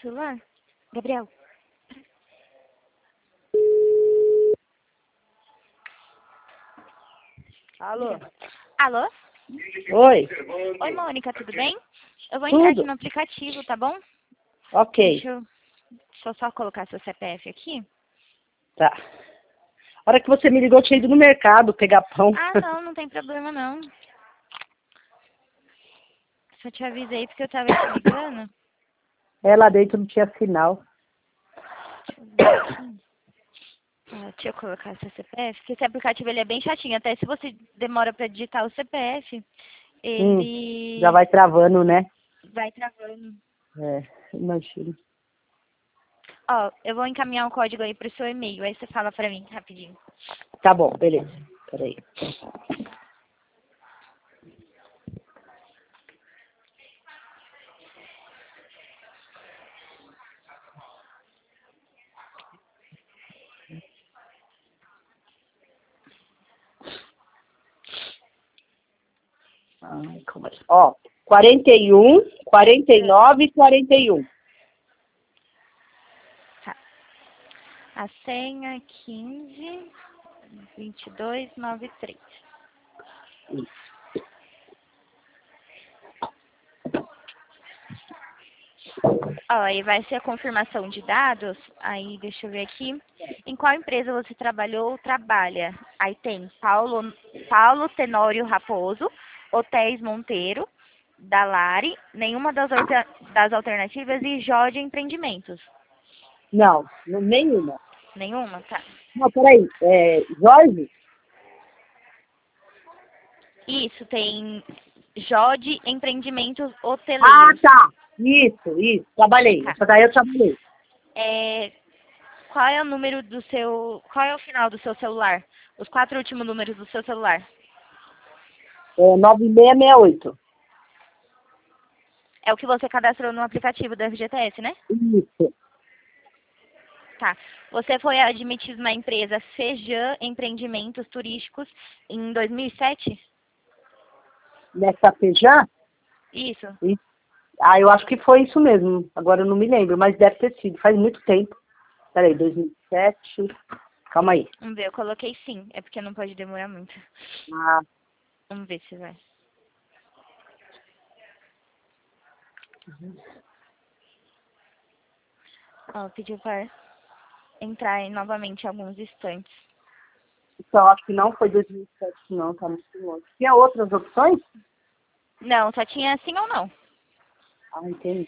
celular? Gabriel. Alô? Alô? Oi. Oi, Mônica, tudo bem? Eu vou entrar aqui Tudo? no aplicativo, tá bom? Ok. Deixa eu só colocar seu CPF aqui. Tá. A hora que você me ligou, eu tinha ido no mercado pegar pão. Ah, não tem problema não. Só te avisei porque eu tava te ligando. É, lá dentro não tinha sinal. Deixa eu ver aqui. Deixa eu colocar seu CPF, porque esse aplicativo ele é bem chatinho. Até se você demora pra digitar o CPF, Já ele vai travando, né? vai travando. É, imagina. Ó, eu vou encaminhar um código aí pro seu e-mail, aí você fala pra mim rapidinho. Tá bom, beleza. Peraí. Ai, como é? Ó, 41, 49 e 41. Tá. A senha 15 2293. Ó, aí vai ser a confirmação de dados. Aí, deixa eu ver aqui. Em qual empresa você trabalhou ou trabalha? Aí tem Paulo Tenório Raposo, Hotéis Monteiro, Dalari, nenhuma das alternativas e Jorge Empreendimentos. Não, nenhuma. Nenhuma? Tá. Não, peraí. Jorge? Isso, tem Jorge Empreendimentos Ah, Hoteleiros. tá. Isso. Trabalhei. Tá. Essa daí eu trabalhei. É, qual é o número do seu... Qual é o final do seu celular? Os 4 últimos números do seu celular. 9668. É o que você cadastrou no aplicativo do FGTS, né? Isso. Tá. Você foi admitido na empresa Fejan Empreendimentos Turísticos em 2007? Nessa feijão? Isso. Ah, eu acho que foi isso mesmo. Agora eu não me lembro, mas deve ter sido. Faz muito tempo. Peraí, 2007. Calma aí. Vamos ver, eu coloquei sim. É porque não pode demorar muito. Ah, Vamos ver se vai. Ó, pediu para entrar novamente em alguns instantes. então acho que não foi 2007, não. Tá muito longe. Tinha outras opções? Não, só tinha sim ou não. Ah, entendi.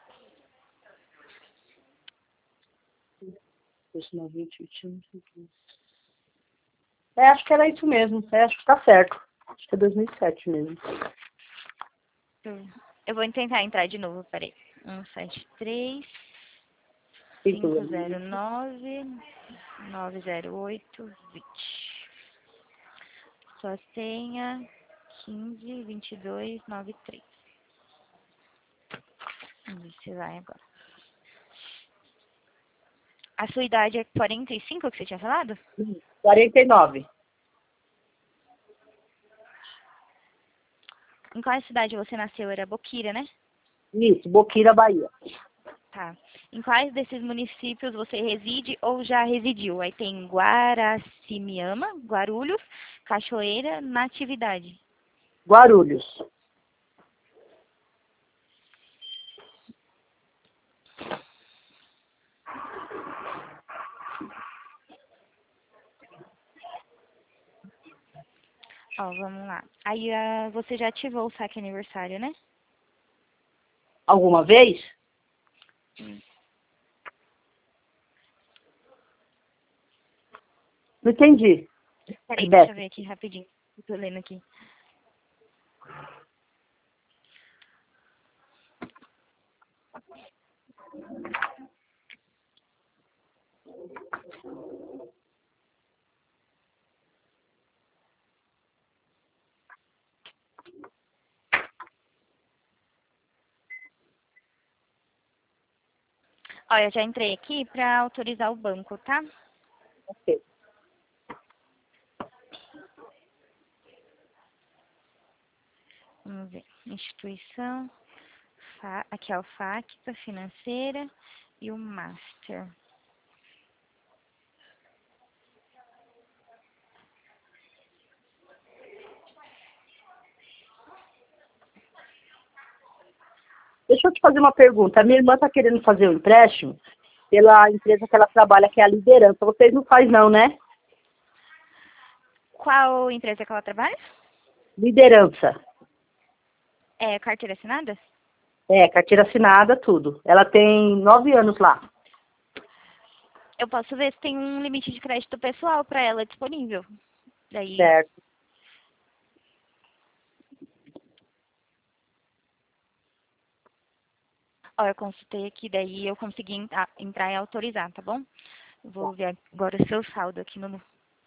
2020, 21, 22. Acho que era isso mesmo. Acho que tá certo. Acho que é 2007 mesmo. Eu vou tentar entrar de novo, peraí. 173 509 908 20. Sua senha 15 2293. Vamos ver se vai agora. A sua idade é 45 que você tinha falado? 49. Em qual cidade você nasceu? Era Boquira, né? Isso, Boquira, Bahia. Tá. Em quais desses municípios você reside ou já residiu? Aí tem Guaracimiama, Guarulhos, Cachoeira, Natividade. Guarulhos. Ó, vamos lá. Aí você já ativou o saque aniversário, né? Alguma vez? Hum. Não entendi. Peraí, deixa eu Rebeca. ver aqui rapidinho. Eu tô lendo aqui. Ó, eu já entrei aqui pra autorizar o banco, tá? Ok. Vamos ver. Instituição. Aqui é o FACTA financeira e o Master. Deixa eu te fazer uma pergunta. A minha irmã está querendo fazer um empréstimo pela empresa que ela trabalha, que é a Liderança. Vocês não fazem não, né? Qual empresa que ela trabalha? Liderança. É carteira assinada? É, carteira assinada, tudo. Ela tem 9 anos lá. Eu posso ver se tem um limite de crédito pessoal para ela disponível. Daí, Certo. ó, eu consultei aqui, daí eu consegui entrar e autorizar, tá bom? Vou ver agora o seu saldo aqui no...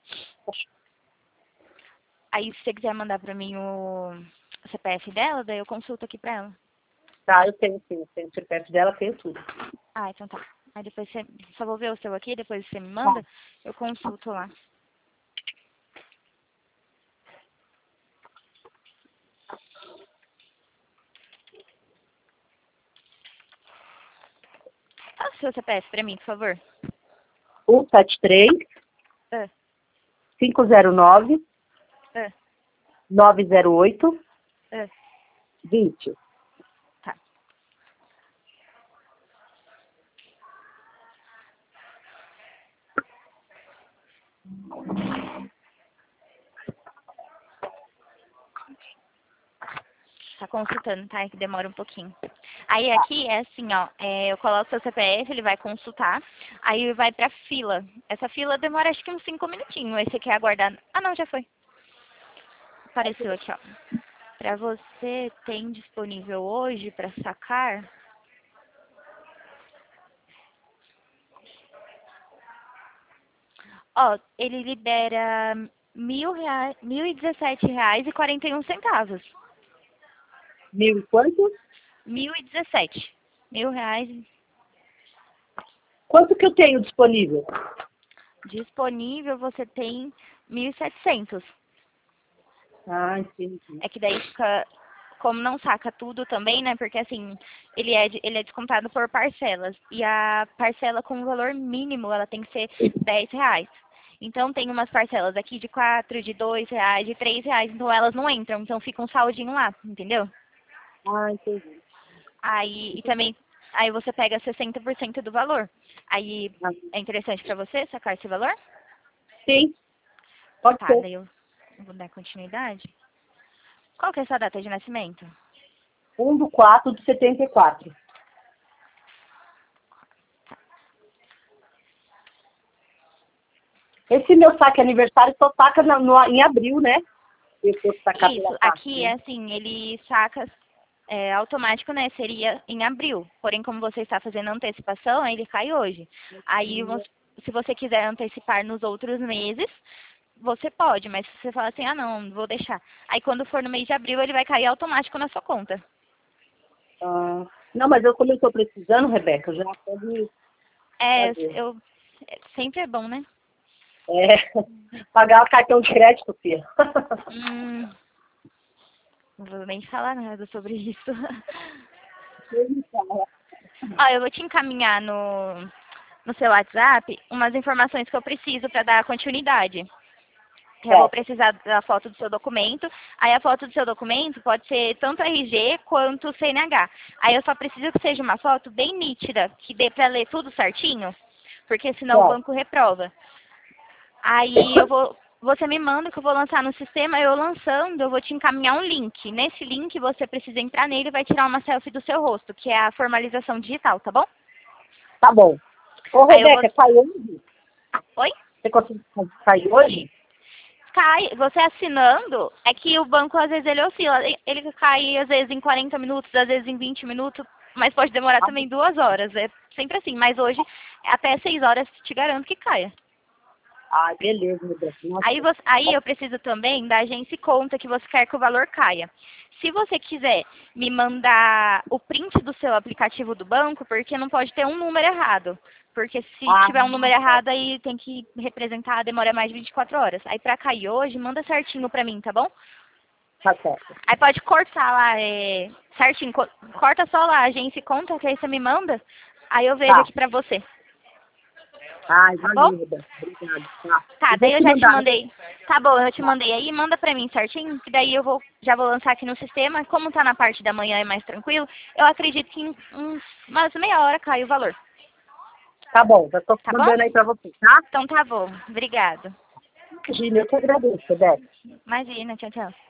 Aí, se você quiser mandar pra mim o CPF dela, daí eu consulto aqui pra ela. Tá, eu tenho sim. Eu tenho o CPF dela, tenho tudo. Ah, então tá. Aí depois você... Só vou ver o seu aqui, depois você me Tá. manda, eu consulto lá. Fala o seu CPF pra mim, por favor. 173 Ah, 509 ah, 908 ah. 20. Tá. Tá consultando, tá? É que demora um pouquinho. Aí aqui é assim, ó, eu coloco o seu CPF, ele vai consultar, aí vai pra fila. Essa fila demora acho que uns 5 minutinhos. Aí você quer aguardar. Ah, não, já foi. Apareceu aqui, ó. Pra você, tem disponível hoje pra sacar? Ó, ele libera R$ 1.017,41. Mil e quanto? 1.017. R$ 1.000 Quanto que eu tenho disponível? disponível, você tem 1.700. Ah, entendi. É que daí fica, como não saca tudo também, né? Porque assim, ele é descontado por parcelas. E a parcela com valor mínimo, ela tem que ser R$ 10. Então tem umas parcelas aqui de 4, de R$ 2, de R$ 3. Então elas não entram, então fica um saldinho lá, entendeu? Ah, entendi. Aí, e também, aí você pega 60% do valor. Aí Ah, é interessante pra você sacar esse valor? sim, pode Tá, ser. daí eu vou dar continuidade. Qual que é a sua data de nascimento? 1/4/74. Esse meu saque aniversário só saca em abril, né? Se eu fosse sacar pela Isso, taxa, aqui né? é assim, ele saca automático, né? Seria em abril. Porém, como você está fazendo antecipação, ele cai hoje. Aí, se você quiser antecipar nos outros meses, você pode, mas se você falar assim, ah, não, vou deixar. Aí, quando for no mês de abril, ele vai cair automático na sua conta. Ah, não, mas como eu estou precisando, Rebeca, eu já pode É, fazer. sempre é bom, né? É, pagar o cartão de crédito, filha. Hum, não vou nem falar nada sobre isso. Ó, eu vou te encaminhar no seu WhatsApp umas informações que eu preciso para dar continuidade. Eu vou Certo. precisar da foto do seu documento. Aí a foto do seu documento pode ser tanto RG quanto CNH. Aí eu só preciso que seja uma foto bem nítida, que dê para ler tudo certinho, porque senão o Certo. banco reprova. Aí você me manda que eu vou lançar no sistema, eu lançando, eu vou te encaminhar um link. Nesse link você precisa entrar nele e vai tirar uma selfie do seu rosto, que é a formalização digital, tá bom? Tá bom. Ô, Aí eu vou... Rebeca, sai hoje? Oi? Você consegue sair hoje? Cai, você assinando, é que o banco às vezes ele oscila. Ele cai às vezes em 40 minutos, às vezes em 20 minutos, mas pode demorar também 2 horas. É sempre assim, mas hoje até 6 horas te garanto que caia. Ah, beleza, Rebeca. Nossa, Aí eu preciso também da agência e conta que você quer que o valor caia. Se você quiser me mandar o print do seu aplicativo do banco, porque não pode ter um número errado. Porque se tiver um número errado, aí tem que representar, demora mais de 24 horas. Aí pra cair hoje, manda certinho pra mim, tá bom? Tá certo. Aí pode cortar lá, certinho, corta só lá a agência e conta, que aí você me manda, aí eu vejo Tá. aqui pra você. Ai, Tá bom? valeu, Roberto. Obrigada. Tá. Tá, Vou daí eu te já te mandar. mandei. Tá bom, eu te Tá. mandei aí, manda pra mim certinho, que daí já vou lançar aqui no sistema. Como tá na parte da manhã é mais tranquilo, eu acredito que em umas meia hora cai o valor. Tá bom, já tô Tá bom? mandando aí pra você, tá? Então tá bom. Obrigado. Imagina, eu que agradeço, Roberto. Imagina, tchau, tchau.